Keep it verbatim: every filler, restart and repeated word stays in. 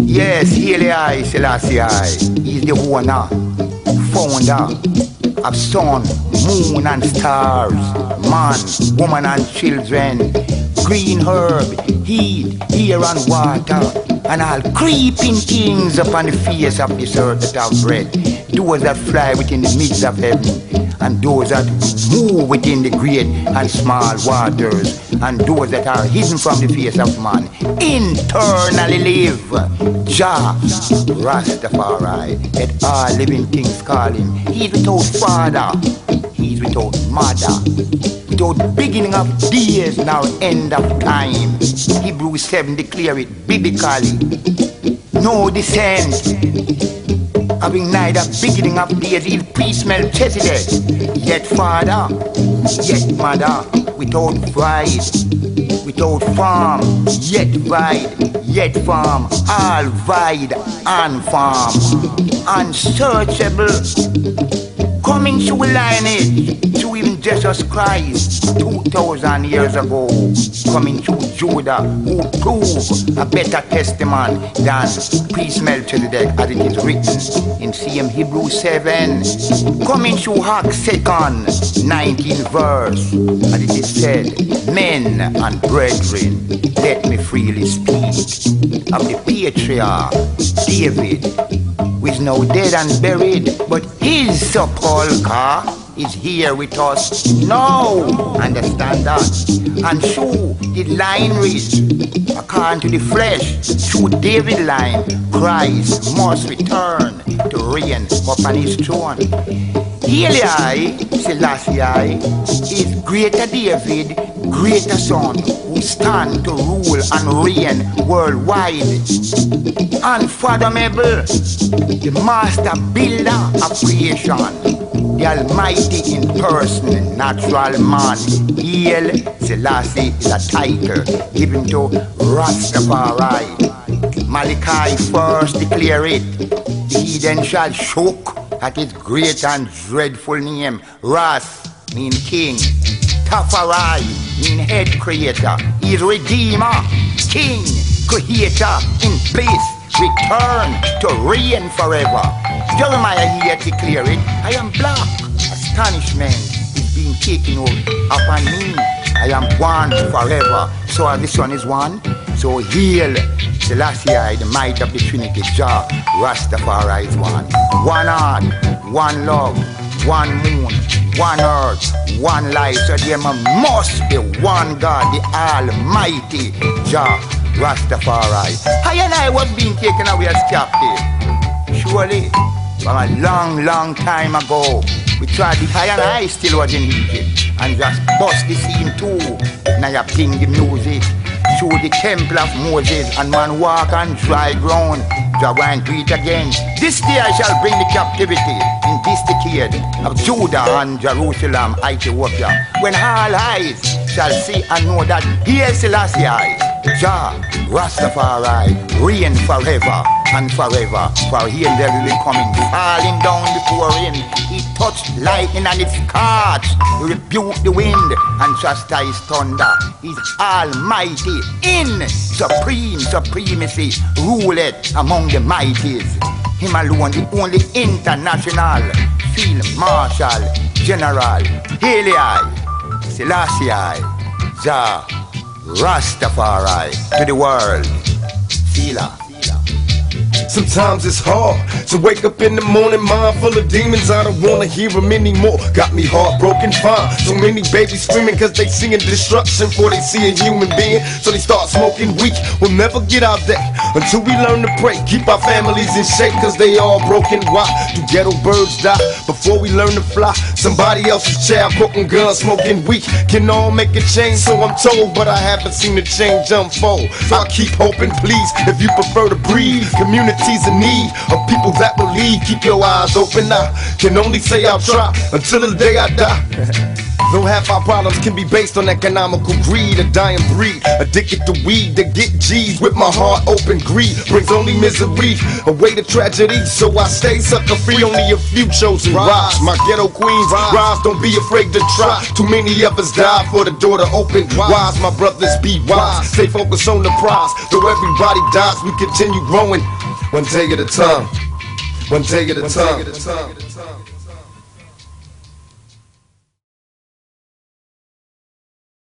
Yes, Haile I, Selassie I. He's the owner, founder of sun, moon and stars, man, woman and children, green herb, heat, air and water, and all creeping things upon the face of this earth that have breath. Those that fly within the midst of heaven, and those that move within the great and small waters, and those that are hidden from the face of man, internally live. Jah Rastafari, let all living things call him. He's without father, he's without mother, without beginning of days nor end of time. Hebrews seven declare it biblically. No descent, having neither beginning of days, he'll peace Melchizedek, yet father, yet mother, without bride, without farm, yet bride, yet farm, all vide and farm, unsearchable, coming through lineage, through even Jesus Christ, two thousand years ago, coming through Judah, who proved a better testament than priest Melchizedek, as it is written in same Hebrews seven, coming through Acts second, nineteen verse, as it is said, men and brethren, let me freely speak of the patriarch David, who is now dead and buried, but his sepulchre is here with us now. Understand that? And through the lineage, according to the flesh, through David's line, Christ must return to reign upon his throne. Haile I, Selassie I, is greater David, greater son, who stand to rule and reign worldwide. Unfathomable, the master builder of creation, the Almighty in person, natural man. Haile Selassie is a title given to Rastafari. Malachi first declare it. The heathen shall shook at his great and dreadful name. Ras mean king. Tafari mean head creator. He's redeemer, king, creator, in place, return to reign forever. Jeremiah here declare it. I am black. Astonishment is being taken over upon me. I am one forever. So as the sun is one, so Haile Selassie I, the might of the Trinity, Jah Rastafari is one. One heart, one love, one moon, one earth, one life. So there must be one God, the Almighty Jah Rastafari. I and I was being taken away as captive. Surely, from a long, long time ago, we tried it. I and I still was in Egypt and just bust the scene too. Now you ping the music through the temple of Moses, and man walk on dry ground. Jah and do it again. This day I shall bring the captivity in this decade of Judah and Jerusalem, Ethiopia, when all eyes shall see and know that Haile Selassie I, Jah Rastafari, reign forever and forever. For here there will be coming, falling down before him. He touched lightning and it scorched. He rebuked the wind and chastised thunder. He's almighty in supreme supremacy, ruleth among the mighties. Him alone, the only international field marshal general. Haile I, Selassie I, Jah Rastafari to the world. Sila. Sometimes it's hard to wake up in the morning, mind full of demons. I don't wanna hear them anymore. Got me heartbroken, fine. So many babies screaming cause they seeing destruction before they see a human being. So they start smoking weed. We'll never get out there until we learn to pray. Keep our families in shape cause they all broken. Why do ghetto birds die before we learn to fly? Somebody else's child broken guns, smoking weed. Can all make a change, so I'm told, but I haven't seen the change unfold. So I keep hoping, please, if you prefer to breathe. Communities in need of people that believe. Keep your eyes open. I can only say I'll try until the day I die. Though half our problems can be based on economical greed, a dying breed, addicted to weed to get G's. With my heart open, greed brings only misery, away to tragedy. So I stay sucker free, only a few chosen rise. My ghetto queens rise, don't be afraid to try. Too many of us die for the door to open. Wise, my brothers, be wise, stay focused on the prize. Though everybody dies, we continue growing. One day at a time. One day at a time.